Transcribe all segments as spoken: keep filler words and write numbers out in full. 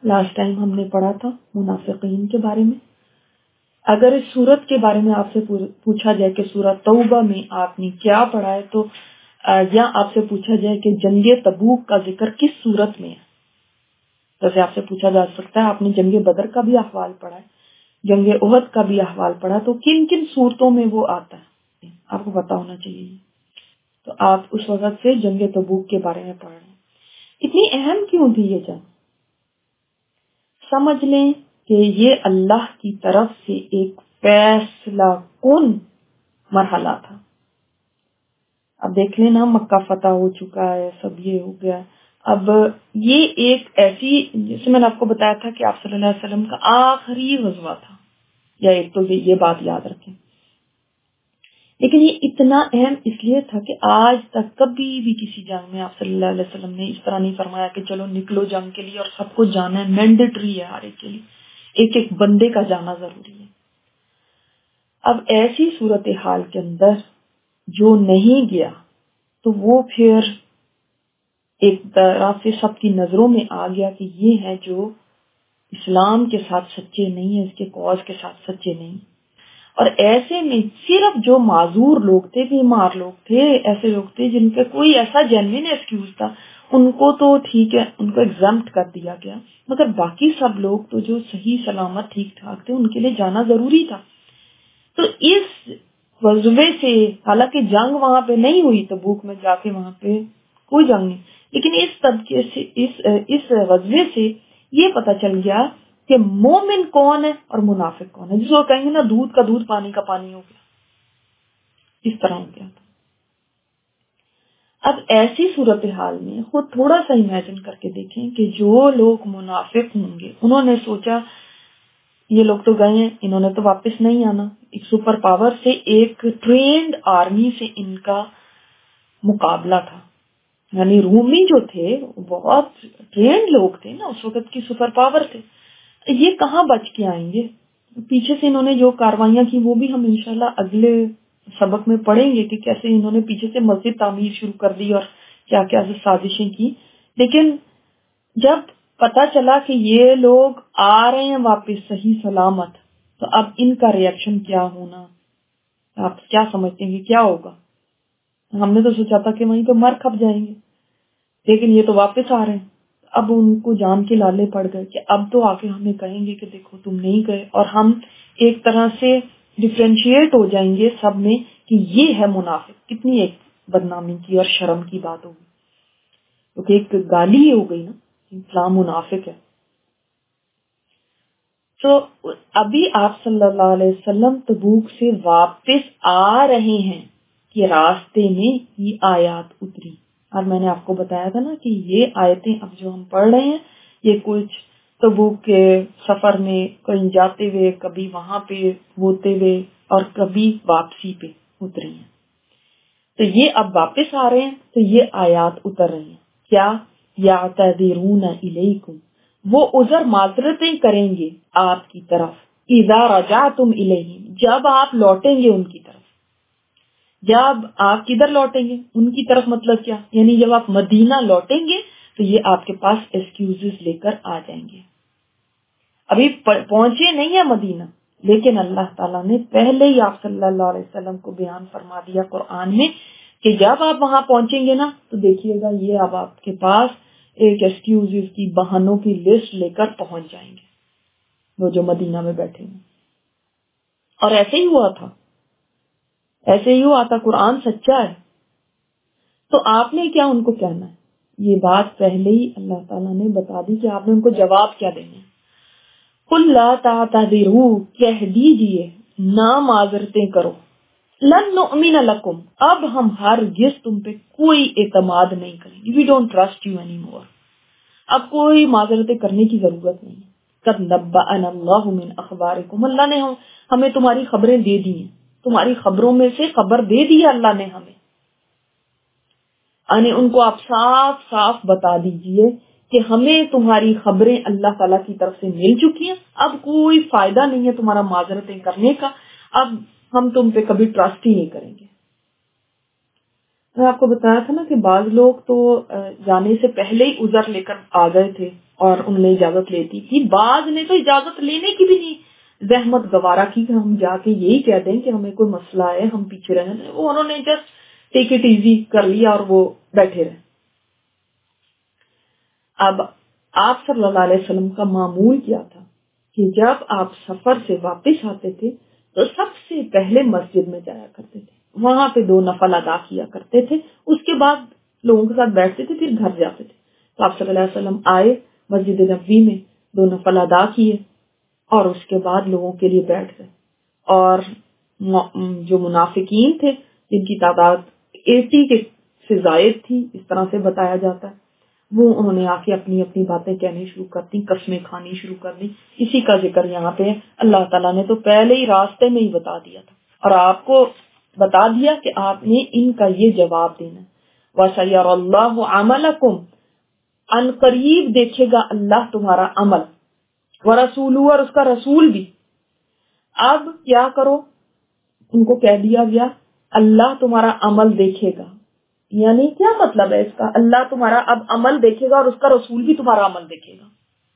Last time ہم نے پڑھا تھا منافقین کے بارے میں. اگر اس سورت کے بارے میں آپ سے پوچھا جائے کہ سورت توبہ میں آپ نے کیا پڑھا ہے، تو یا آپ سے پوچھا جائے کہ جنگ تبوک کا ذکر کس سورت میں ہے، جیسے آپ سے پوچھا جا سکتا ہے آپ نے جنگ بدر کا بھی احوال پڑھا ہے، جنگ احد کا بھی احوال پڑھا، تو کن کن صورتوں میں وہ آتا ہے آپ کو پتا ہونا چاہیے. تو آپ اس وقت سے جنگ تبوک کے بارے میں پڑھ رہے ہیں. اتنی اہم کیوں تھی یہ جنگ؟ سمجھ لیں کہ یہ اللہ کی طرف سے ایک فیصلہ کن مرحلہ تھا. اب دیکھ لینا مکہ فتح ہو چکا ہے، سب یہ ہو گیا. اب یہ ایک ایسی، جیسے میں نے آپ کو بتایا تھا کہ آپ صلی اللہ علیہ وسلم کا آخری غزوہ تھا، یا ایک تو یہ بات یاد رکھیں. لیکن یہ اتنا اہم اس لیے تھا کہ آج تک کبھی بھی کسی جنگ میں آپ صلی اللہ علیہ وسلم نے اس طرح نہیں فرمایا کہ چلو نکلو جنگ کے لیے اور سب کو جانا ہے، مینڈیٹری ہے ہر ایک کے لیے، ایک ایک بندے کا جانا ضروری ہے. اب ایسی صورتحال کے اندر جو نہیں گیا تو وہ پھر ایک طرح سے سب کی نظروں میں آ گیا کہ یہ ہے جو اسلام کے ساتھ سچے نہیں ہیں، اس کے کاز کے ساتھ سچے نہیں. اور ایسے میں صرف جو معذور لوگ تھے، بیمار لوگ تھے، ایسے لوگ تھے جن کا کوئی ایسا جینوین ایکسکیوز تھا، ان کو تو ٹھیک ہے، ان کو ایگزمپٹ کر دیا گیا، مگر باقی سب لوگ تو جو صحیح سلامت ٹھیک ٹھاک تھے ان کے لیے جانا ضروری تھا. تو اس غزوے سے، حالانکہ جنگ وہاں پہ نہیں ہوئی، تبوک میں جا کے وہاں پہ کوئی جنگ نہیں، لیکن اس طبقے سے، اس اس غزوے سے یہ پتہ چل گیا کہ مومن کون ہے اور منافق کون ہے. جس کو کہیں گے نا دودھ کا دودھ پانی کا پانی ہو گیا، اس طرح ہو گیا تھا. اب ایسی صورتحال میں خود تھوڑا سا امیجن کر کے دیکھیں کہ جو لوگ منافق ہوں گے، انہوں نے سوچا یہ لوگ تو گئے ہیں، انہوں نے تو واپس نہیں آنا. ایک سپر پاور سے، ایک ٹرینڈ آرمی سے ان کا مقابلہ تھا. یعنی رومی جو تھے بہت ٹرینڈ لوگ تھے نا، اس وقت کی سپر پاور تھے. یہ کہاں بچ کے آئیں گے؟ پیچھے سے انہوں نے جو کاروائیاں کی وہ بھی ہم انشاءاللہ اگلے سبق میں پڑھیں گے کہ کیسے انہوں نے پیچھے سے مسجد تعمیر شروع کر دی اور کیا کیا سازشیں کی. لیکن جب پتا چلا کہ یہ لوگ آ رہے ہیں واپس صحیح سلامت، تو اب ان کا ریئیکشن کیا ہونا، آپ کیا سمجھتے ہیں کہ کیا ہوگا؟ ہم نے تو سوچا تھا کہ وہیں پہ مر کھپ جائیں گے، لیکن یہ تو واپس آ رہے ہیں. اب ان کو جان کے لالے پڑ گئے کہ اب تو آ کے ہمیں کہیں گے کہ دیکھو تم نہیں گئے، اور ہم ایک طرح سے ڈفرینشیٹ ہو جائیں گے سب میں کہ یہ ہے منافق. کتنی ایک بدنامی کی اور شرم کی بات ہوگی، کیونکہ ایک گالی ہو گئی نا، اسلام منافق ہے. تو ابھی آپ صلی اللہ علیہ وسلم تبوک سے واپس آ رہے ہیں کہ راستے میں یہ آیات اتری. اور میں نے آپ کو بتایا تھا نا کہ یہ آیتیں اب جو ہم پڑھ رہے ہیں یہ کچھ تبوک کے سفر میں کہیں جاتے ہوئے، کبھی وہاں پہ ہوتے ہوئے اور کبھی واپسی پہ اتری ہیں. تو یہ اب واپس آ رہے ہیں تو یہ آیات اتر رہی ہیں. کیا؟ یعتذرون الیکم، وہ عذر معذرتیں کریں گے آپ کی طرف، اذا رجعتم الیہم، جب آپ لوٹیں گے ان کی طرف. جب آپ کدھر لوٹیں گے؟ ان کی طرف. مطلب کیا؟ یعنی جب آپ مدینہ لوٹیں گے تو یہ آپ کے پاس ایکسکیوزز لے کر آ جائیں گے. ابھی پہنچے نہیں ہیں مدینہ، لیکن اللہ تعالیٰ نے پہلے ہی آپ صلی اللہ علیہ وسلم کو بیان فرما دیا قرآن میں کہ جب آپ وہاں پہنچیں گے نا تو دیکھیے گا یہ اب آپ کے پاس ایک ایکسکیوزز کی، بہانوں کی لسٹ لے کر پہنچ جائیں گے وہ جو مدینہ میں بیٹھے ہیں. اور ایسے ہی ہوا تھا، ایسے ہی ہوا تھا. قرآن سچا ہے. تو آپ نے کیا ان کو کہنا ہے؟ یہ بات پہلے ہی اللہ تعالیٰ نے بتا دی کہ آپ نے ان کو جواب کیا دینا ہے. قل لا تعتذروا، کہہ دیجئے نہ معذرتیں کرو. لن نؤمن لکم، اب ہم ہرگز تم پہ کوئی اعتماد نہیں کریں گے. We don't trust you any more. اب کوئی معذرتیں کرنے کی ضرورت نہیں ہے. قد نبأنا اللہ من اخبارکم، اللہ نے ہمیں تمہاری خبریں دے دی ہیں، تمہاری خبروں میں سے خبر دے دی ہے اللہ نے ہمیں. یعنی ان کو آپ صاف صاف بتا دیجئے کہ ہمیں تمہاری خبریں اللہ تعالیٰ کی طرف سے مل چکی ہیں، اب کوئی فائدہ نہیں ہے تمہارا معذرتیں کرنے کا، اب ہم تم پہ کبھی ٹرسٹ ہی نہیں کریں گے. میں آپ کو بتایا تھا نا کہ بعض لوگ تو جانے سے پہلے ہی عذر لے کر آ گئے تھے اور انہوں نے اجازت لیتی تھی، بعض نے تو اجازت لینے کی بھی نہیں زحمت گوارا کی کہ ہم جا کے یہی کہہ دیں کہ ہمیں کوئی مسئلہ ہے، ہم پیچھے رہیں، وہ انہوں نے جسٹ ٹیک اٹ ایزی کر لیا اور وہ بیٹھے رہے۔ اب آپ صلی اللہ علیہ وسلم کا معمول کیا تھا کہ جب آپ سفر سے واپس آتے تھے تو سب سے پہلے مسجد میں جایا کرتے تھے، وہاں پہ دو نفل ادا کیا کرتے تھے، اس کے بعد لوگوں کے ساتھ بیٹھتے تھے، پھر گھر جاتے تھے۔ تو آپ صلی اللہ علیہ وسلم آئے مسجد نبوی میں، دو نفل ادا کیے اور اس کے بعد لوگوں کے لیے بیٹھ گئے، اور جو منافقین تھے جن کی تعداد اسی کے سے زائد تھی، اس طرح سے بتایا جاتا ہے، وہ انہوں نے آ کے اپنی اپنی باتیں کہنی شروع کر دی، قسمیں کھانی شروع کر دی۔ اسی کا ذکر یہاں پہ اللہ تعالیٰ نے تو پہلے ہی راستے میں ہی بتا دیا تھا اور آپ کو بتا دیا کہ آپ نے ان کا یہ جواب دینا۔ وَسَيَرَى اللَّهُ عَمَلَكُمْ، ان قریب دیکھے گا اللہ تمہارا عمل، وَرَسُولُهُ، اور اس کا رسول بھی۔ اب کیا کرو، ان کو کہہ دیا گیا اللہ تمہارا عمل دیکھے گا، یعنی کیا مطلب ہے اس کا؟ اللہ تمہارا اب عمل دیکھے گا اور اس کا رسول بھی تمہارا عمل دیکھے گا۔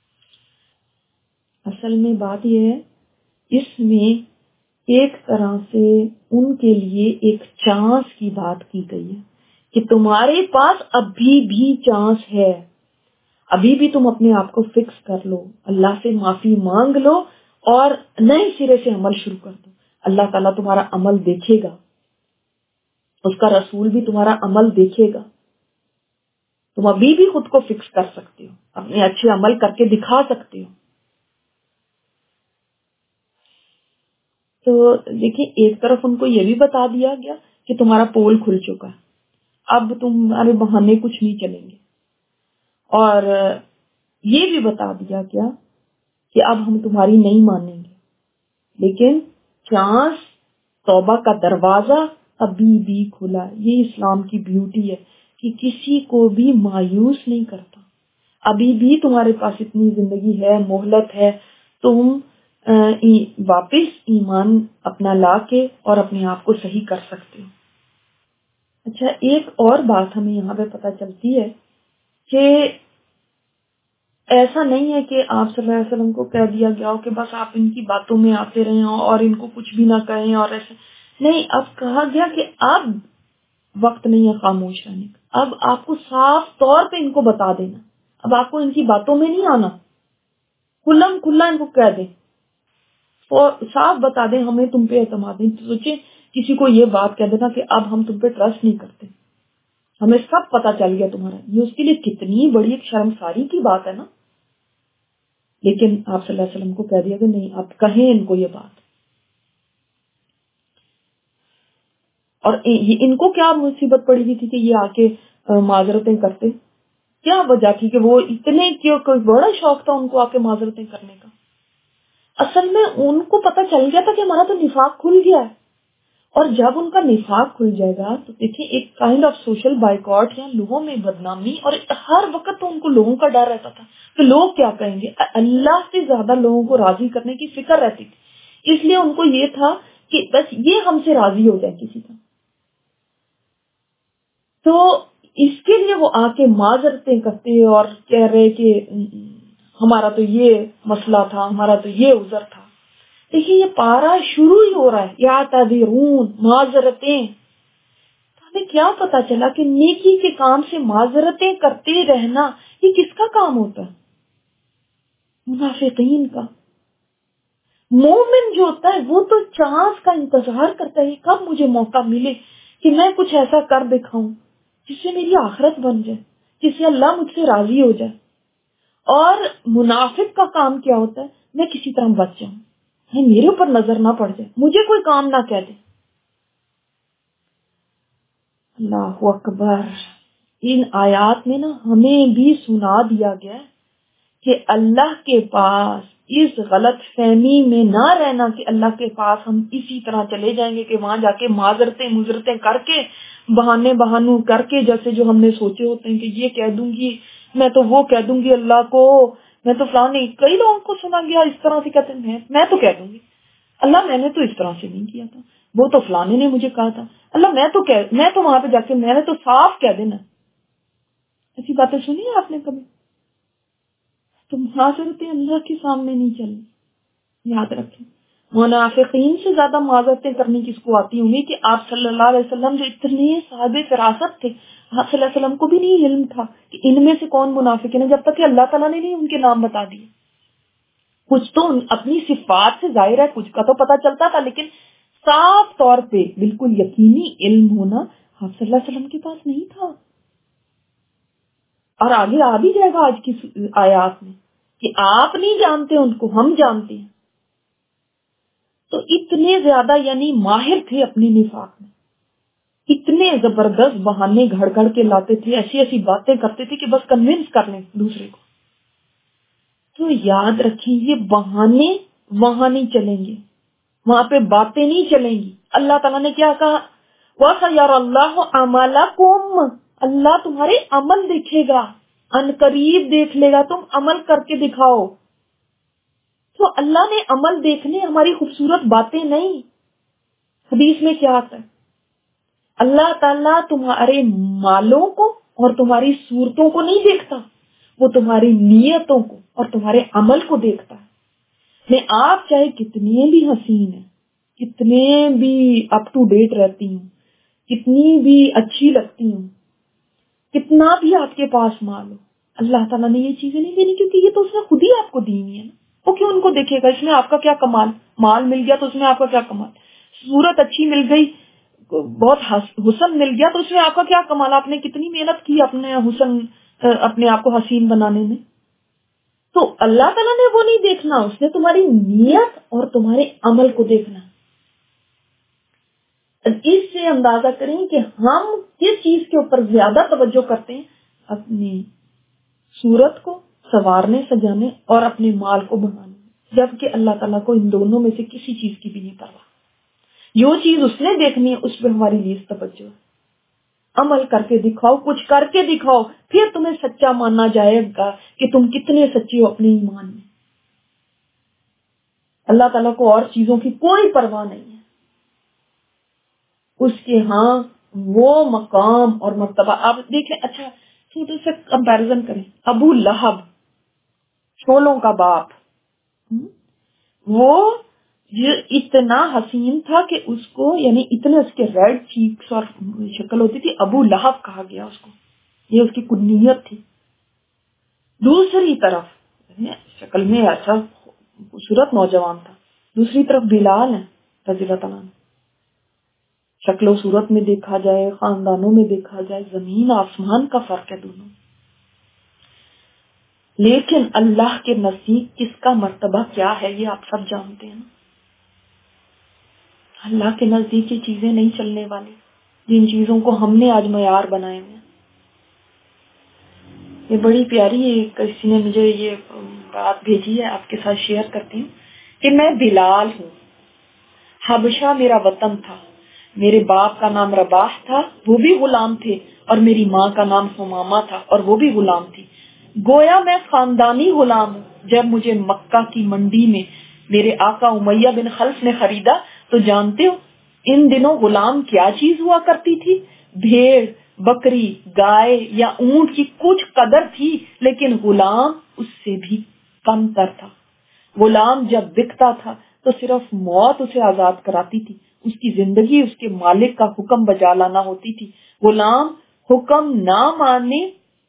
اصل میں بات یہ ہے، اس میں ایک طرح سے ان کے لیے ایک چانس کی بات کی گئی ہے کہ تمہارے پاس ابھی بھی چانس ہے، ابھی بھی تم اپنے آپ کو فکس کر لو، اللہ سے معافی مانگ لو اور نئے سرے سے عمل شروع کر دو۔ اللہ تعالیٰ تمہارا عمل دیکھے گا، اس کا رسول بھی تمہارا عمل دیکھے گا، تم ابھی بھی خود کو فکس کر سکتے ہو، اپنے اچھے عمل کر کے دکھا سکتے ہو۔ تو دیکھیں، ایک طرف ان کو یہ بھی بتا دیا گیا کہ تمہارا پول کھل چکا ہے، اب تمہارے بہانے کچھ نہیں چلیں گے، اور یہ بھی بتا دیا گیا کہ اب ہم تمہاری نہیں مانیں گے، لیکن چانس، توبہ کا دروازہ ابھی بھی کھلا ہے۔ یہ اسلام کی بیوٹی ہے کہ کسی کو بھی مایوس نہیں کرتا، ابھی بھی تمہارے پاس اتنی زندگی ہے، مہلت ہے، تم واپس ایمان اپنا لا کے اور اپنے آپ کو صحیح کر سکتے ہو۔ اچھا، ایک اور بات ہمیں یہاں پہ پتہ چلتی ہے کہ ایسا نہیں ہے کہ آپ صلی اللہ علیہ وسلم کو کہہ دیا گیا ہو کہ بس آپ ان کی باتوں میں آتے رہیں اور ان کو کچھ بھی نہ کہیں، اور ایسے نہیں، اب کہا گیا کہ اب وقت نہیں ہے خاموش رہنے کا، اب آپ کو صاف طور پہ ان کو بتا دینا، اب آپ کو ان کی باتوں میں نہیں آنا، کھلم کھلا ان کو کہہ دیں اور صاف بتا دیں ہمیں تم پہ اعتماد نہیں۔ سوچیں کسی کو یہ بات کہہ دینا کہ اب ہم تم پہ ٹرسٹ نہیں کرتے، ہمیں سب پتا چل گیا تمہارا، یہ اس کے لیے کتنی بڑی ایک شرمساری کی بات ہے نا۔ لیکن آپ صلی اللہ علیہ وسلم کو کہہ دیا کہ نہیں، اب کہیں ان کو یہ بات، اور ان کو کیا مصیبت پڑی ہوئی تھی کہ یہ آ کے معذرتیں کرتے؟ کیا وجہ تھی کہ وہ اتنے کیوں، کوئی بڑا شوق تھا ان کو آ کے معذرتیں کرنے کا؟ اصل میں ان کو پتہ چل گیا تھا کہ ہمارا تو نفاق کھل گیا ہے، اور جب ان کا نفاق کھل جائے گا تو دیکھیں ایک کائنڈ آف سوشل بائیکاٹ یا لوگوں میں بدنامی، اور ہر وقت تو ان کو لوگوں کا ڈر رہتا تھا کہ لوگ کیا کہیں گے، اللہ سے زیادہ لوگوں کو راضی کرنے کی فکر رہتی تھی، اس لیے ان کو یہ تھا کہ بس یہ ہم سے راضی ہو جائے کسی کا۔ تو اس کے لیے وہ آ کے معذرتیں کرتے اور کہہ رہے کہ ہمارا تو یہ مسئلہ تھا، ہمارا تو یہ عذر تھا۔ دیکھیے یہ پارا شروع ہی ہو رہا ہے، یا تعذرون، معذرتیں۔ ہمیں کیا پتا چلا کہ نیکی کے کام سے معذرتیں کرتے رہنا یہ کس کا کام ہوتا ہے؟ منافقین کا۔ مومن جو ہوتا ہے وہ تو چانس کا انتظار کرتا ہے، کب مجھے موقع ملے کہ میں کچھ ایسا کر دکھاؤں جس سے میری آخرت بن جائے، جس سے اللہ مجھ سے راضی ہو جائے۔ اور منافق کا کام کیا ہوتا ہے؟ میں کسی طرح بچ جاؤں، میرے اوپر نظر نہ پڑ جائے، مجھے کوئی کام نہ کہہ دے۔ اللہ اکبر۔ ان آیات میں نا ہمیں بھی سنا دیا گیا کہ اللہ کے پاس اس غلط فہمی میں نہ رہنا کہ اللہ کے پاس ہم اسی طرح چلے جائیں گے کہ وہاں جا کے معذرتیں مذرتیں کر کے، بہانے بہانو کر کے، جیسے جو ہم نے سوچے ہوتے ہیں کہ یہ کہہ دوں گی، میں تو وہ کہہ دوں گی اللہ کو، میں تو فلاں نہیں، کئی لوگوں کو سنا گیا اس طرح سے کہتے ہیں میں تو کہہ دوں گی اللہ، میں نے تو اس طرح سے نہیں کیا تھا، وہ تو فلانے نے مجھے کہا تھا، اللہ میں تو کہہ میں تو وہاں پہ جا کے میں نے تو صاف کہہ دینا. ایسی باتیں سنی ہے آپ نے کبھی؟ تو معذرتیں اللہ کے سامنے نہیں چلنی. یاد رکھیں منافقین سے زیادہ معذرتیں کرنی کس کو آتی ہوں گی کہ آپ صلی اللہ علیہ وسلم جو اتنے صاحب فراست تھے، آپ صلی اللہ علیہ وسلم کو بھی نہیں علم تھا کہ ان میں سے کون منافق ہے جب تک کہ اللہ تعالیٰ نے نہیں ان کے نام بتا دیے. کچھ تو اپنی صفات سے ظاہر ہے، کچھ کا تو پتا چلتا تھا، لیکن صاف طور پہ بالکل یقینی علم ہونا آپ صلی اللہ علیہ وسلم کے پاس نہیں تھا. اور آگے آ بھی جائے گا آج کی آیات میں کہ آپ نہیں جانتے ان کو، ہم جانتے ہیں. تو اتنے زیادہ یعنی ماہر تھے اپنے نفاق میں، اتنے زبردست بہانے گھڑ گھڑ کے لاتے تھے، ایسی ایسی باتیں کرتے تھے کہ بس کنونس کر لیں دوسرے کو. تو یاد رکھیں یہ بہانے وہاں نہیں چلیں گے، وہاں پہ باتیں نہیں چلیں گی. اللہ تعالیٰ نے کیا کہا؟ وَسَيَرَى اللَّهُ عَمَلَكُمْ، اللہ تمہارے عمل دیکھے گا، ان قریب دیکھ لے گا، تم عمل کر کے دکھاؤ. تو اللہ نے عمل دیکھنے، ہماری خوبصورت باتیں نہیں. حدیث میں کیا آتا ہے؟ اللہ تعالیٰ تمہارے مالوں کو اور تمہاری صورتوں کو نہیں دیکھتا، وہ تمہاری نیتوں کو اور تمہارے عمل کو دیکھتا ہے. میں آپ چاہے کتنے بھی حسین ہیں، کتنے بھی اپ ٹو ڈیٹ رہتی ہوں، کتنی بھی اچھی لگتی ہوں، کتنا بھی آپ کے پاس مال ہو، اللہ تعالیٰ نے یہ چیزیں نہیں دینی، کیونکہ یہ تو اس نے خود ہی آپ کو دینی ہے نا. وہ کیوں ان کو دیکھے گا؟ اس میں آپ کا کیا کمال؟ مال مل گیا تو اس میں آپ کا کیا کمال؟ صورت اچھی مل گئی، بہت حسن مل گیا تو اس میں آپ کا کیا کمال؟ آپ نے کتنی محنت کی اپنے حسن اپنے آپ کو حسین بنانے میں. تو اللہ تعالیٰ نے وہ نہیں دیکھنا، اس نے تمہاری نیت اور تمہارے عمل کو دیکھنا. اس سے اندازہ کریں کہ ہم کس چیز کے اوپر زیادہ توجہ کرتے ہیں، اپنی صورت کو سنوارنے سجانے اور اپنے مال کو بڑھانے، جبکہ اللہ تعالیٰ کو ان دونوں میں سے کسی چیز کی بھی نہیں پرواہ. جو چیز اس نے دیکھنی ہے اس پہ ہماری لیے توجہ ہے. عمل کر کے دکھاؤ، کچھ کر کے دکھاؤ، پھر تمہیں سچا مانا جائے گا کہ تم کتنے سچے ہو اپنے ایمان میں. اللہ تعالیٰ کو اور چیزوں کی کوئی پرواہ نہیں ہے. اس کے ہاں وہ مقام اور مرتبہ آپ دیکھیں. اچھا چھوٹے سے کمپیرزن کریں، ابو لہب شولوں کا باپ، وہ اتنا حسین تھا کہ اس کو یعنی اتنے اس کے ریڈ چیکس اور شکل ہوتی تھی، ابو لہب کہا گیا اس کو، یہ اس کی کنیت تھی. دوسری طرف شکل میں ایسا خوبصورت نوجوان تھا، دوسری طرف بلال ہے رضی اللہ تعالیٰ عنہ. شکل و صورت میں دیکھا جائے، خاندانوں میں دیکھا جائے، زمین آسمان کا فرق ہے دونوں. لیکن اللہ کے نزدیک کس کا مرتبہ کیا ہے یہ آپ سب جانتے ہیں. اللہ کے نزدیک یہ چیزیں نہیں چلنے والی جن چیزوں کو ہم نے آج معیار بنائے ہیں. یہ بڑی پیاری ہے، کسی نے مجھے یہ بات بھیجی ہے، آپ کے ساتھ شیئر کرتی ہوں کہ میں بلال ہوں، حبشہ میرا وطن تھا، میرے باپ کا نام رباح تھا، وہ بھی غلام تھے، اور میری ماں کا نام سمامہ تھا اور وہ بھی غلام تھی. گویا میں خاندانی غلام ہوں. جب مجھے مکہ کی منڈی میں میرے آقا امیہ بن خلف نے خریدا تو جانتے ہو ان دنوں غلام کیا چیز ہوا کرتی تھی؟ بھیڑ، بکری، گائے یا اونٹ کی کچھ قدر تھی، لیکن غلام اس سے بھی کم تر تھا. غلام جب بکتا تھا تو صرف موت اسے آزاد کراتی تھی، اس کی زندگی اس کے مالک کا حکم بجا لانا ہوتی تھی. غلام حکم نہ ماننے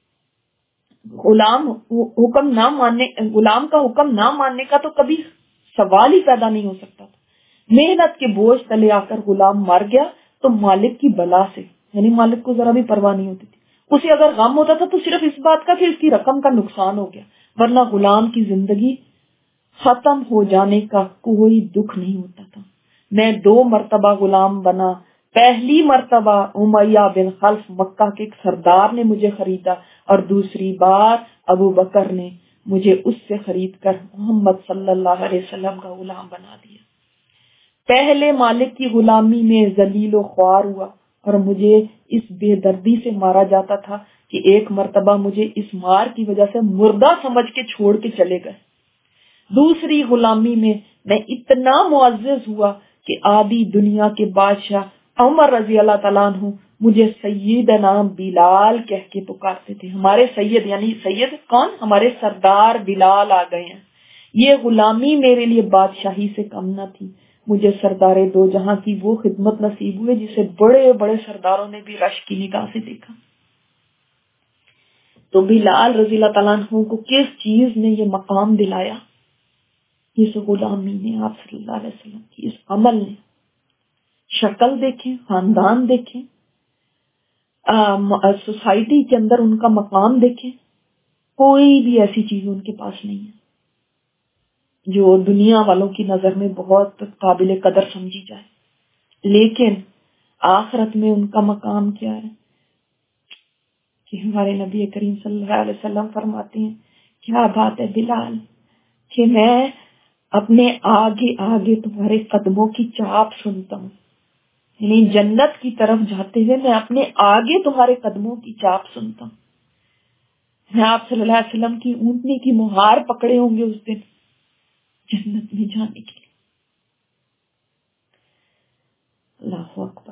غلام حکم نہ ماننے غلام کا حکم نہ ماننے کا تو کبھی سوال ہی پیدا نہیں ہو سکتا تھا. محنت کے بوجھ تلے آ کر غلام مر گیا تو مالک کی بلا سے، یعنی مالک کو ذرا بھی پرواہ نہیں ہوتی تھی. اسے اگر غم ہوتا تھا تو صرف اس بات کا کہ اس کی رقم کا نقصان ہو گیا، ورنہ غلام کی زندگی ختم ہو جانے کا کوئی دکھ نہیں ہوتا تھا. میں دو مرتبہ غلام بنا. پہلی مرتبہ امیہ بن خلف مکہ کے ایک سردار نے مجھے خریدا اور دوسری بار ابو بکر نے مجھے اس سے خرید کر محمد صلی اللہ علیہ وسلم کا غلام بنا دیا. پہلے مالک کی غلامی میں ذلیل و خوار ہوا اور مجھے اس بے دردی سے مارا جاتا تھا کہ ایک مرتبہ مجھے اس مار کی وجہ سے مردہ سمجھ کے چھوڑ کے چلے گئے. دوسری غلامی میں میں اتنا معزز ہوا کہ آدھی دنیا کے بادشاہ عمر رضی اللہ تعالیٰ عنہ مجھے سیدنا بلال کہہ کے پکارتے تھے. ہمارے سید یعنی سید کون؟ ہمارے سردار بلال آ گئے ہیں. یہ غلامی میرے لیے بادشاہی سے کم نہ تھی. مجھے سردار دو جہاں کی وہ خدمت نصیب ہوئے جسے بڑے بڑے سرداروں نے بھی رشک کی نگاہ سے دیکھا. تو بلال رضی اللہ تعالیٰ عنہ کو کس چیز نے یہ مقام دلایا؟ اس غلامی نے، آپ صلی اللہ علیہ وسلم کی اس عمل نے. شکل دیکھیں، خاندان دیکھیں، سوسائٹی کے اندر ان کا مقام دیکھیں، کوئی بھی ایسی چیز ان کے پاس نہیں ہے جو دنیا والوں کی نظر میں بہت قابل قدر سمجھی جائے. لیکن آخرت میں ان کا مقام کیا ہے کہ ہمارے نبی کریم صلی اللہ علیہ وسلم فرماتے ہیں کیا بات ہے بلال کہ میں اپنے آگے آگے تمہارے قدموں کی چاپ سنتا ہوں. یعنی جنت کی طرف جاتے ہوئے میں اپنے آگے تمہارے قدموں کی چاپ سنتا ہوں. میں آپ صلی اللہ علیہ وسلم کی اونٹنی کی مہار پکڑے ہوں گے اس دن جنت میں جانے کے لیے. اللہ اکبر.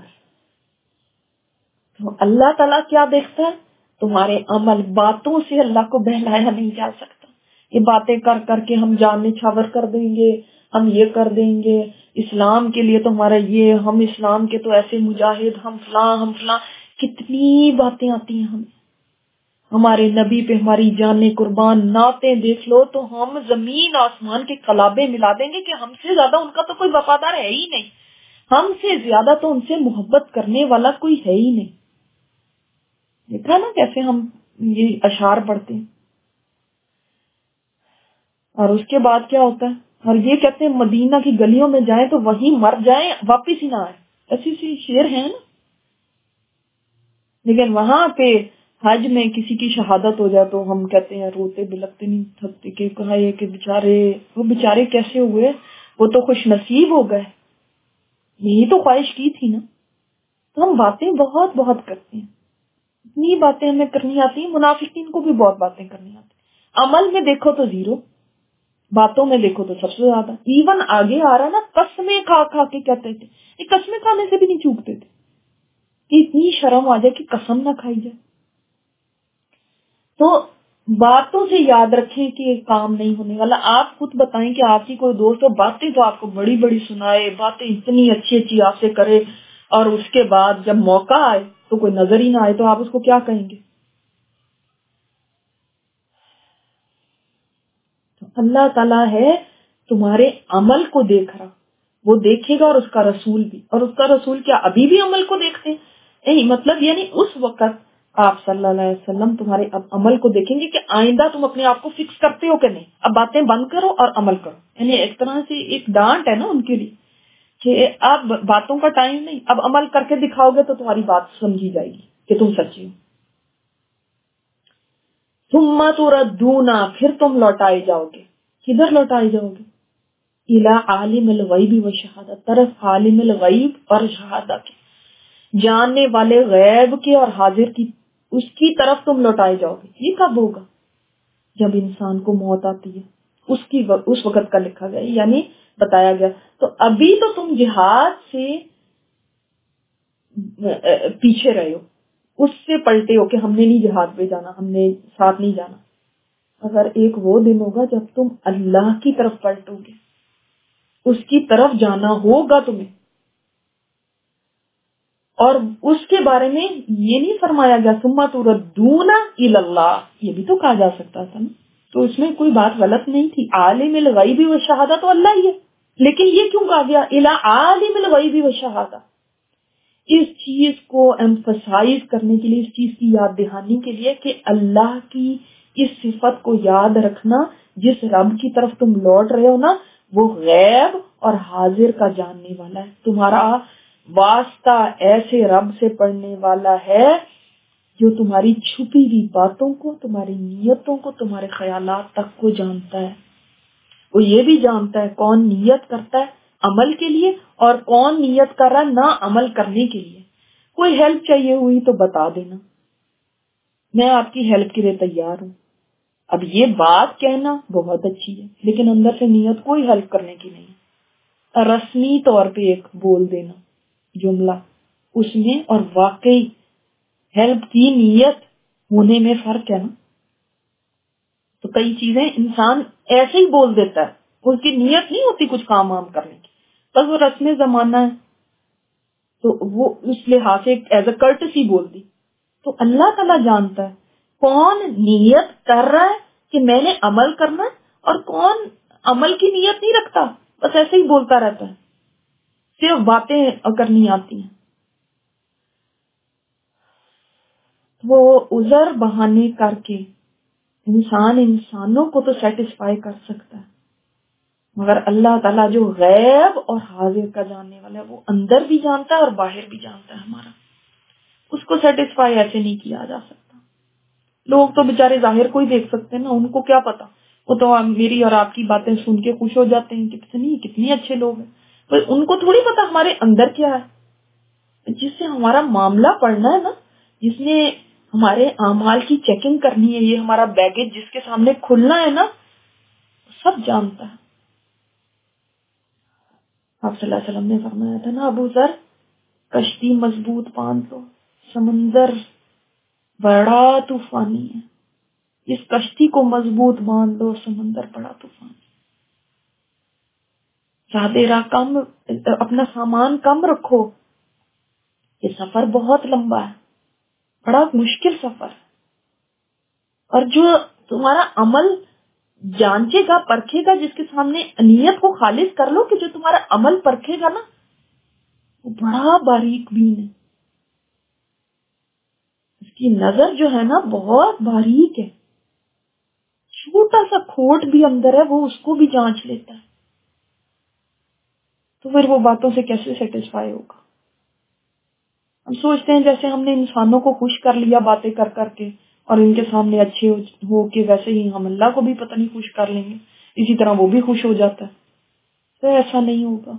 تو اللہ تعالیٰ کیا دیکھتا ہے؟ تمہارے عمل. باتوں سے اللہ کو بہلایا نہیں جا سکتا. یہ باتیں کر کر کے ہم جان نچھاور کر دیں گے، ہم یہ کر دیں گے، اسلام کے لیے تو ہمارا یہ، ہم اسلام کے تو ایسے مجاہد، ہم فلاں ہم فلاں. کتنی باتیں آتی ہیں ہمیں. ہمارے نبی پہ ہماری جانیں قربان. نعتیں دیکھ لو تو ہم زمین آسمان کے قلابے ملا دیں گے کہ ہم سے زیادہ ان کا تو کوئی وفادار ہے ہی نہیں، ہم سے زیادہ تو ان سے محبت کرنے والا کوئی ہے ہی نہیں. دیکھا نا کیسے ہم یہ اشعار پڑھتے ہیں. اور اس کے بعد کیا ہوتا ہے؟ اور یہ کہتے ہیں مدینہ کی گلیوں میں جائیں تو وہیں مر جائیں، واپس ہی نہ آئے. ایسی سی شعر ہے نا. لیکن وہاں پہ حج میں کسی کی شہادت ہو جائے تو ہم کہتے ہیں روتے بلکتے نہیں تھکتے کہ کہا یہ کہ بیچارے وہ بیچارے کیسے ہوئے، وہ تو خوش نصیب ہو گئے، یہی تو خواہش کی تھی نا. تو ہم باتیں بہت بہت کرتے ہیں. اتنی باتیں ہمیں کرنی آتی ہیں. منافقین کو بھی بہت باتیں کرنی آتی. عمل میں دیکھو تو زیرو، باتوں میں دیکھو تو سب سے زیادہ. ایون آگے آ رہا نا قسمیں کھا کھا کے کہتے تھے. یہ قسمیں کھانے سے بھی نہیں چوکتے تھے کہ اتنی شرم آ جائے کہ قسم نہ کھائی جائے. تو باتوں سے یاد رکھیں کہ یہ کام نہیں ہونے والا. آپ خود بتائیں کہ آپ کی کوئی دوست ہو، باتیں تو آپ کو بڑی بڑی سنائے، باتیں اتنی اچھی اچھی آپ سے کرے، اور اس کے بعد جب موقع آئے تو کوئی نظر ہی نہ آئے تو آپ اس کو کیا کہیں گے؟ تو اللہ تعالیٰ ہے تمہارے عمل کو دیکھ رہا، وہ دیکھے گا، اور اس کا رسول بھی. اور اس کا رسول کیا ابھی بھی عمل کو دیکھتے ہیں؟ نہیں، مطلب یعنی اس وقت آپ صلی اللہ علیہ وسلم تمہارے اب عمل کو دیکھیں گے کہ آئندہ تم اپنے آپ کو فکس کرتے ہو کہ نہیں. اب باتیں بند کرو اور عمل کرو. یعنی ایک طرح سے ایک ڈانٹ ہے نا ان کے لیے کہ اب باتوں کا ٹائم نہیں، اب عمل کر کے دکھاؤ گے تو تمہاری بات سمجھی جائے گی کہ تم سچے ہو. ثم تردون، پھر تم لوٹائے جاؤ گے. کدھر لوٹائے جاؤ گے؟ الی عالم الغیب و شہادت، طرف عالم الغیب اور شہادت کے، جاننے والے غیب کے اور حاضر کی، اس کی طرف تم لوٹائے جاؤ گے. یہ کب ہوگا؟ جب انسان کو موت آتی ہے، اس کی اس وقت کا لکھا گیا، یعنی بتایا گیا. تو ابھی تو تم جہاد سے پیچھے رہے ہو، اس سے پلٹے ہو کہ ہم نے نہیں جہاد پہ جانا، ہم نے ساتھ نہیں جانا. اگر ایک وہ دن ہوگا جب تم اللہ کی طرف پلٹو گے، اس کی طرف جانا ہوگا تمہیں. اور اس کے بارے میں یہ نہیں فرمایا گیا ثم تردون الی اللہ، یہ بھی تو کہا جا سکتا تھا نا. تو اس میں کوئی بات غلط نہیں تھی. عالم الغیب و شہادت تو اللہ ہی ہے، لیکن یہ کیوں کہا گیا الی عالم الغیب و شہادت؟ اس چیز کو ایمفسائز کرنے کے لیے، اس چیز کی یاد دہانی کے لیے کہ اللہ کی اس صفت کو یاد رکھنا، جس رب کی طرف تم لوٹ رہے ہو نا، وہ غیب اور حاضر کا جاننے والا ہے. تمہارا واسطہ ایسے رب سے پڑھنے والا ہے جو تمہاری چھپی ہوئی باتوں کو، تمہاری نیتوں کو، تمہارے خیالات تک کو جانتا ہے. وہ یہ بھی جانتا ہے کون نیت کرتا ہے عمل کے لیے اور کون نیت کر رہا ہے نہ عمل کرنے کے لیے. کوئی ہیلپ چاہیے ہوئی تو بتا دینا، میں آپ کی ہیلپ کے لیے تیار ہوں. اب یہ بات کہنا بہت اچھی ہے، لیکن اندر سے نیت کوئی ہیلپ کرنے کی نہیں ہے. رسمی طور پہ ایک بول دینا جملہ اس میں اور واقعی ہیلپ کی نیت ہونے میں فرق ہے نا. تو کئی چیزیں انسان ایسے ہی بول دیتا ہے, اس کی نیت نہیں ہوتی کچھ کام عام کرنے کی, بس وہ رسم زمانہ ہے تو وہ اس لحاظ سے ایز اے کرٹسی بول دی. تو اللہ تعالیٰ جانتا ہے کون نیت کر رہا ہے کہ میں نے عمل کرنا ہے اور کون عمل کی نیت نہیں رکھتا, بس ایسے ہی بولتا رہتا ہے, صرف باتیں کرنی آتی ہیں. وہ عذر بہانے کر کے انسان انسانوں کو تو سیٹسفائی کر سکتا ہے, مگر اللہ تعالیٰ جو غیب اور حاضر کا جاننے والا ہے وہ اندر بھی جانتا ہے اور باہر بھی جانتا ہے ہمارا, اس کو سیٹسفائی ایسے نہیں کیا جا سکتا. لوگ تو بےچارے ظاہر کو ہی دیکھ سکتے ہیں نا, ان کو کیا پتا, وہ تو میری اور آپ کی باتیں سن کے خوش ہو جاتے ہیں کتنی کتنی اچھے لوگ ہیں, پر ان کو تھوڑی پتا ہمارے اندر کیا ہے. جس سے ہمارا معاملہ پڑھنا ہے نا, جس نے ہمارے اعمال کی چیکنگ کرنی ہے, یہ ہمارا بیگیج جس کے سامنے کھلنا ہے نا, سب جانتا ہے. آپ صلی اللہ علیہ وسلم نے فرمایا تھا نا, ابو ذر کشتی مضبوط باندھ لو, سمندر بڑا طوفانی ہے, اس کشتی کو مضبوط باندھ لو, سمندر بڑا طوفانی. زیادہ کم اپنا سامان کم رکھو, یہ سفر بہت لمبا ہے, بڑا مشکل سفر ہے. اور جو تمہارا عمل جانچے گا پرکھے گا, جس کے سامنے نیت کو خالص کر لو کہ جو تمہارا عمل پرکھے گا نا وہ بڑا باریک بین ہے, اس کی نظر جو ہے نا بہت باریک ہے, چھوٹا سا کھوٹ بھی اندر ہے وہ اس کو بھی جانچ لیتا ہے. تو پھر وہ باتوں سے کیسے سیٹسفائی ہوگا. ہم سوچتے ہیں جیسے ہم نے انسانوں کو خوش کر لیا باتیں کر کر کے اور ان کے سامنے اچھے ہو کے, ویسے ہی ہم اللہ کو بھی پتہ نہیں خوش کر لیں گے, اسی طرح وہ بھی خوش ہو جاتا ہے. تو ایسا نہیں ہوگا.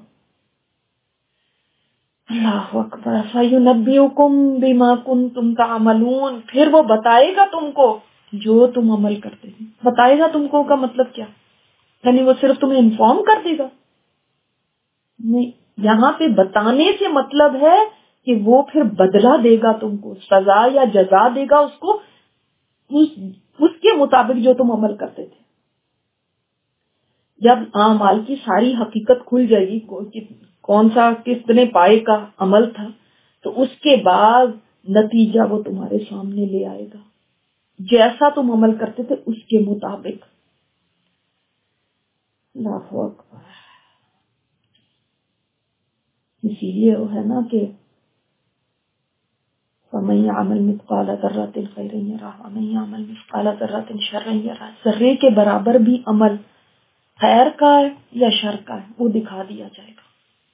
اللہ اکبر. فَيُنَبِّئُكُم بِمَا كُنتُمْ تَعْمَلُونَ, پھر وہ بتائے گا تم کو جو تم عمل کرتے ہیں. بتائے گا تم کو کا مطلب کیا, یعنی وہ صرف تمہیں انفارم کر دے گا نہیں, یہاں پہ بتانے سے مطلب ہے کہ وہ پھر بدلہ دے گا تم کو, سزا یا جزا دے گا اس کو اس, اس کے مطابق جو تم عمل کرتے تھے. جب اعمال کی ساری حقیقت کھل جائے گی, کون سا کتنے پائے کا عمل تھا, تو اس کے بعد نتیجہ وہ تمہارے سامنے لے آئے گا, جیسا تم عمل کرتے تھے اس کے مطابق. اللہ اکبر. اسی لیے وہ ہے نا کہ فَمَن يَعْمَلْ مِثْقَالَ ذَرَّةٍ خَيْرًا يَرَهُ وَمَن يَعْمَلْ مِثْقَالَ ذَرَّةٍ شَرًّا يَرَهُ. ذرے کے برابر بھی عمل خیر کا ہے یا شر کا ہے وہ دکھا دیا جائے گا.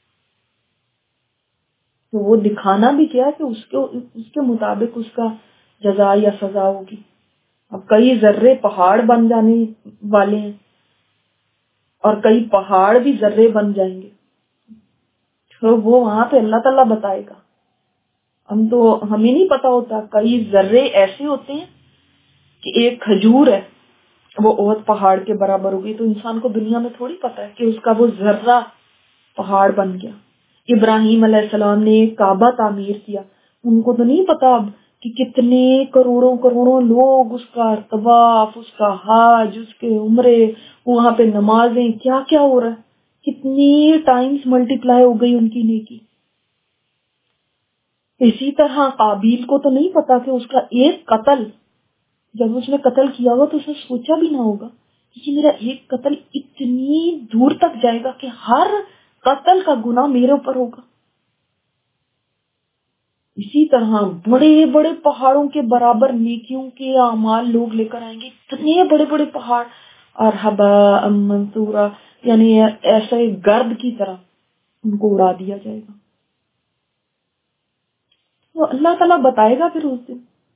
تو وہ دکھانا بھی کیا ہے کہ اس کو اس کے مطابق اس کا جزا یا سزا ہوگی. اب کئی ذرے پہاڑ بن جانے والے ہیں اور کئی پہاڑ بھی ذرے بن جائیں گے, تو وہ وہاں پہ اللہ تعالیٰ بتائے گا. ہم تو ہمیں نہیں پتا ہوتا, کئی ذرے ایسے ہوتے ہیں کہ ایک کھجور ہے وہ بہت پہاڑ کے برابر ہو گئی, تو انسان کو دنیا میں تھوڑی پتا ہے کہ اس کا وہ ذرہ پہاڑ بن گیا. ابراہیم علیہ السلام نے کعبہ تعمیر کیا, ان کو تو نہیں پتا اب کہ کتنے کروڑوں کروڑوں لوگ اس کا طواف, اس کا حج, اس کے عمرے, وہاں پہ نمازیں, کیا کیا ہو رہا ہے, کتنی ٹائمز ملٹیپلائی ہو گئی ان کی نیکی. اسی طرح قابیل کو تو نہیں پتا کہ اس کا ایک قتل, جب اس نے قتل کیا ہوا تو اس نے سوچا بھی نہ ہوگا کہ میرا ایک قتل اتنی دور تک جائے گا کہ ہر قتل کا گناہ میرے اوپر ہوگا. اسی طرح بڑے بڑے پہاڑوں کے برابر نیکیوں کے اعمال لوگ لے کر آئیں گے, اتنے بڑے بڑے پہاڑ, اور ہباء منثورا, یعنی ایسے گرد کی طرح ان کو اڑا دیا جائے گا. تو اللہ تعالیٰ بتائے گا پھر اس دن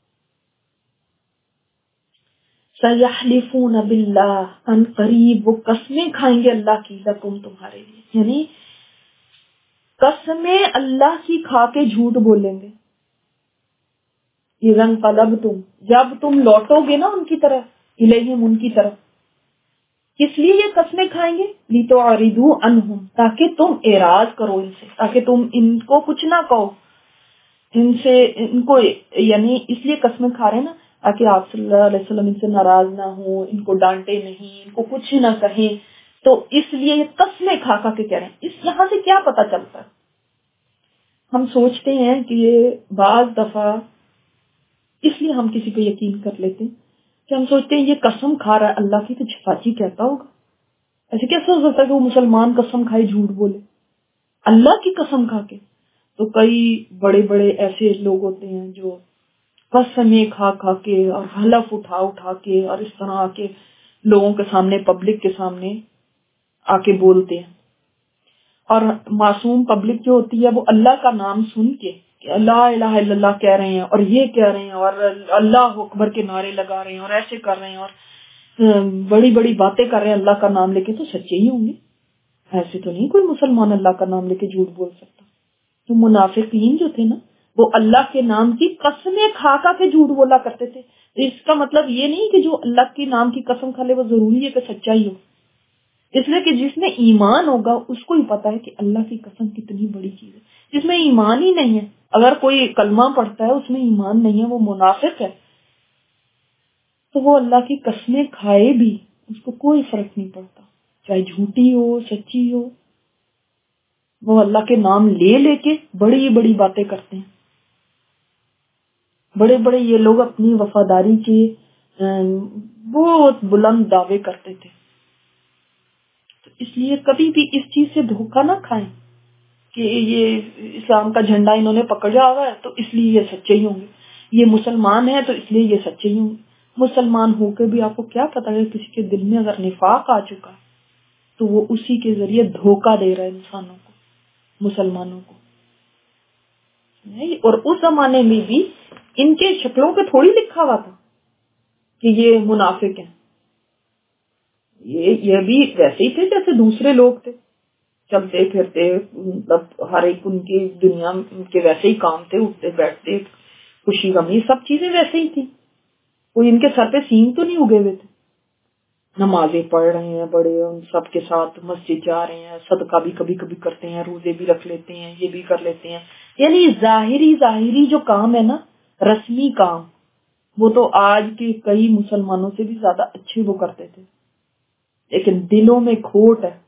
سَيَحْلِفُونَ بِاللَّهِ, ان قریب وہ قسمیں کھائیں گے اللہ کی, لکم تمہارے لیے, یعنی قسمیں اللہ کی کھا کے جھوٹ بولیں گے. اِذَا انقَلَبْتُمْ, جب تم لوٹو گے نا ان کی طرف, الیہم ان کی طرف, اس لیے یہ قسمیں کھائیں گے لِتُعْرِضُوا عَنْهُمْ، تاکہ تم اعراض کرو ان سے، تاکہ تم ان کو کچھ نہ کہو، ان سے ان کو یعنی اس لیے قسمیں کھا رہے ہیں نا تاکہ آپ صلی اللہ علیہ وسلم ان سے ناراض نہ ہوں، ان کو ڈانٹے نہیں، ان کو کچھ نہ کہیں، تو اس لیے یہ قسمیں کھا کھا کے کہہ رہے ہیں۔ اس یہاں سے کیا پتہ چلتا ہے؟ ہم سوچتے ہیں کہ یہ بعض دفعہ اس لیے ہم کسی پہ یقین کر لیتے ہیں کہ ہم سوچتے ہیں یہ قسم کھا رہا ہے اللہ کی تو سچی کہتا ہوگا، ایسے کیسے ہو سکتا ہے کہ وہ مسلمان قسم کھائے جھوٹ بولے اللہ کی قسم کھا کے؟ تو کئی بڑے بڑے ایسے لوگ ہوتے ہیں جو قسمیں کھا کھا کے اور حلف اٹھا اٹھا کے اور اس طرح آ کے لوگوں کے سامنے، پبلک کے سامنے آ کے بولتے ہیں، اور معصوم پبلک جو ہوتی ہے وہ اللہ کا نام سن کے کہ لا الہ الا اللہ کہہ رہے ہیں اور یہ کہہ رہے ہیں اور اللہ اکبر کے نعرے لگا رہے ہیں اور ایسے کر رہے ہیں اور بڑی بڑی باتیں کر رہے ہیں اللہ کا نام لے کے، تو سچے ہی ہوں گے، ایسے تو نہیں کوئی مسلمان اللہ کا نام لے کے جھوٹ بول سکتا۔ تو منافقین جو تھے نا وہ اللہ کے نام کی قسمیں کھا کھا کے جھوٹ بولا کرتے تھے۔ اس کا مطلب یہ نہیں کہ جو اللہ کے نام کی قسم کھا لے وہ ضروری ہے کہ سچائی ہو، اس لیے کہ جس میں ایمان ہوگا اس کو ہی پتا ہے کہ اللہ کی قسم کتنی بڑی چیز ہے۔ جس میں ایمان ہی نہیں ہے، اگر کوئی کلمہ پڑھتا ہے اس میں ایمان نہیں ہے، وہ منافق ہے، تو وہ اللہ کی قسمیں کھائے بھی اس کو کوئی فرق نہیں پڑتا، چاہے جھوٹی ہو سچی ہو، وہ اللہ کے نام لے لے کے بڑی بڑی باتیں کرتے ہیں۔ بڑے بڑے یہ لوگ اپنی وفاداری کے بہت بلند دعوے کرتے تھے، تو اس لیے کبھی بھی اس چیز سے دھوکہ نہ کھائیں کہ یہ اسلام کا جھنڈا انہوں نے پکڑا ہوا ہے تو اس لیے یہ سچے ہی ہوں گے، یہ مسلمان ہے تو اس لیے یہ سچے ہی ہوں گے۔ مسلمان ہو کے بھی آپ کو کیا پتا ہے کسی کے دل میں اگر نفاق آ چکا ہے تو وہ اسی کے ذریعے دھوکہ دے رہا ہے انسانوں کو، مسلمانوں کو۔ اور اس زمانے میں بھی ان کے شکلوں پہ تھوڑی لکھا ہوا تھا کہ یہ منافق ہیں، یہ یہ بھی ویسے ہی تھے جیسے دوسرے لوگ تھے، چلتے پھرتے، مطلب ہر ایک ان کی دنیا کے ویسے ہی کام تھے، اٹھتے بیٹھتے، خوشی غمی سب چیزیں ویسے ہی تھی، کوئی ان کے سر پہ سینگ تو نہیں اگے ہوئے تھے۔ نمازیں پڑھ رہے ہیں بڑے، ان سب کے ساتھ مسجد جا رہے ہیں، صدقہ بھی کبھی کبھی کرتے ہیں، روزے بھی رکھ لیتے ہیں، یہ بھی کر لیتے ہیں، یعنی ظاہری ظاہری جو کام ہے نا، رسمی کام، وہ تو آج کے کئی مسلمانوں سے بھی زیادہ اچھے وہ کرتے تھے، لیکن دلوں میں کھوٹ ہے۔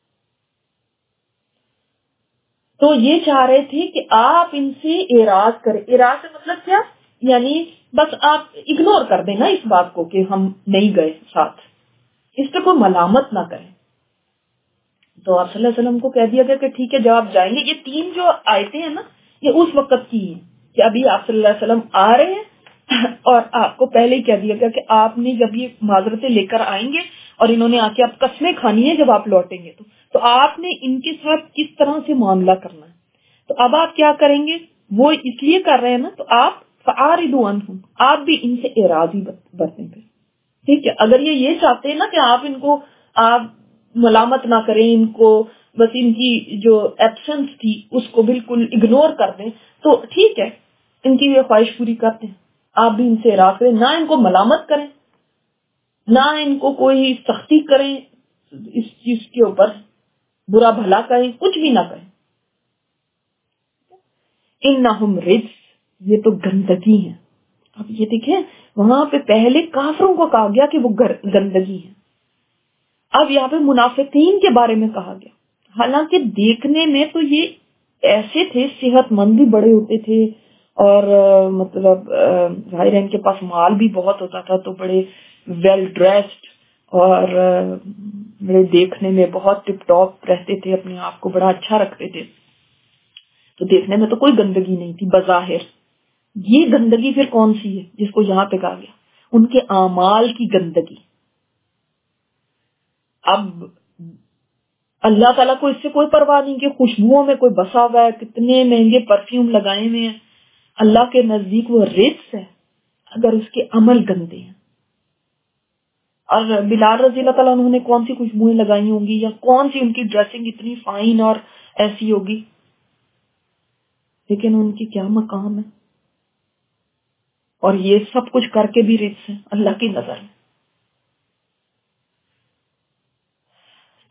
تو یہ چاہ رہے تھے کہ آپ ان سے اعراض کریں۔ اعراض سے مطلب کیا؟ یعنی بس آپ اگنور کر دیں نا اس بات کو کہ ہم نہیں گئے ساتھ، اس پہ کوئی ملامت نہ کریں۔ تو آپ صلی اللہ علیہ وسلم کو کہہ دیا گیا کہ ٹھیک ہے جب آپ جائیں گے، یہ تین جو آیتیں ہیں نا یہ اس وقت کی ہیں کہ ابھی آپ صلی اللہ علیہ وسلم آ رہے ہیں، اور آپ کو پہلے ہی کہہ دیا گیا کہ آپ نے جب یہ معذرتیں لے کر آئیں گے اور انہوں نے آ کے آپ قسمیں کھانی ہے جب آپ لوٹیں گے تو تو آپ نے ان کے ساتھ کس طرح سے معاملہ کرنا ہے۔ تو اب آپ کیا کریں گے؟ وہ اس لیے کر رہے ہیں نا، تو آپ فَأَعْرِضُوا عَنْهُمْ، آپ بھی ان سے اعراض ہی برتیں پھر، ٹھیک ہے؟ اگر یہ یہ چاہتے ہیں نا کہ آپ ان کو آپ ملامت نہ کریں، ان کو بس ان کی جو ایبسنس تھی اس کو بالکل اگنور کر دیں، تو ٹھیک ہے، ان کی یہ خواہش پوری کرتے ہیں، آپ بھی ان سے اعراض کریں، نہ ان کو ملامت کریں، نہ ان کو کوئی سختی کریں اس چیز کے اوپر، برا بھلا کریں، کچھ بھی نہ کریں۔ انہم رجس، یہ تو گندگی ہے۔ اب یہ دیکھیں وہاں پہ پہلے کافروں کو کہا گیا کہ وہ گندگی ہے، اب یہاں پہ منافقین کے بارے میں کہا گیا، حالانکہ دیکھنے میں تو یہ ایسے تھے، صحت مند بھی بڑے ہوتے تھے، اور مطلب ظاہر ہے ان کے پاس مال بھی بہت ہوتا تھا، تو بڑے ویل ڈریسڈ اور بڑے دیکھنے میں بہت ٹپ ٹاپ رہتے تھے، اپنے آپ کو بڑا اچھا رکھتے تھے، تو دیکھنے میں تو کوئی گندگی نہیں تھی بظاہر۔ یہ گندگی پھر کون سی ہے جس کو یہاں پہ کہا گیا؟ ان کے اعمال کی گندگی۔ اب اللہ تعالیٰ کو اس سے کوئی پرواہ نہیں کہ خوشبوؤں میں کوئی بسا ہوا ہے، کتنے مہنگے پرفیوم لگائے ہوئے ہیں، اللہ کے نزدیک وہ رجس ہے اگر اس کے عمل گندے ہیں۔ اور بلال رضی اللہ تعالیٰ انہوں نے کون سی خوشبوئیں لگائی ہوں گی، یا کون سی ان کی ڈریسنگ اتنی فائن اور ایسی ہوگی، لیکن ان کی کیا مقام ہے، اور یہ سب کچھ کر کے بھی رجس ہے اللہ کی نظر میں۔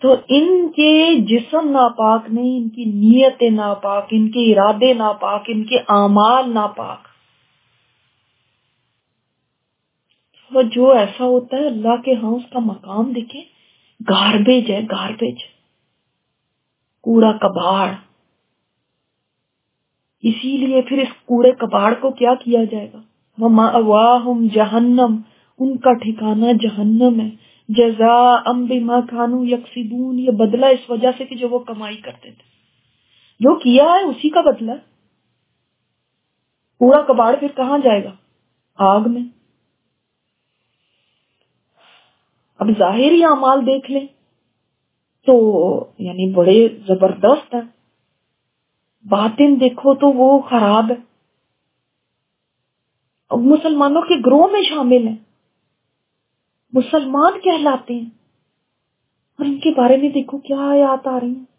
تو ان کے جسم ناپاک نہیں، ان کی نیت ناپاک، ان کے ارادے ناپاک، ان کے اعمال ناپاک. وہ جو ایسا ہوتا ہے اللہ کے ہاں اس کا مقام دیکھیں، گاربیج ہے، گاربیج، کوڑا کباڑ. اسی لیے پھر اس کوڑے کباڑ کو کیا کیا جائے گا؟ وَمَأْوَاهُمْ جہنم، ان کا ٹھکانہ جہنم ہے. جزاء بما كانوا یکسبون، یہ بدلہ اس وجہ سے کہ جو وہ کمائی کرتے تھے، جو کیا ہے اسی کا بدلہ. کوڑا کباڑ پھر کہاں جائے گا؟ آگ میں. اب ظاہری اعمال دیکھ لیں تو یعنی بڑے زبردست ہیں، باطن دیکھو تو وہ خراب ہے. اب مسلمانوں کے گروہ میں شامل ہیں، مسلمان کہلاتے ہیں، اور ان کے بارے میں دیکھو کیا آیات آ رہی ہیں.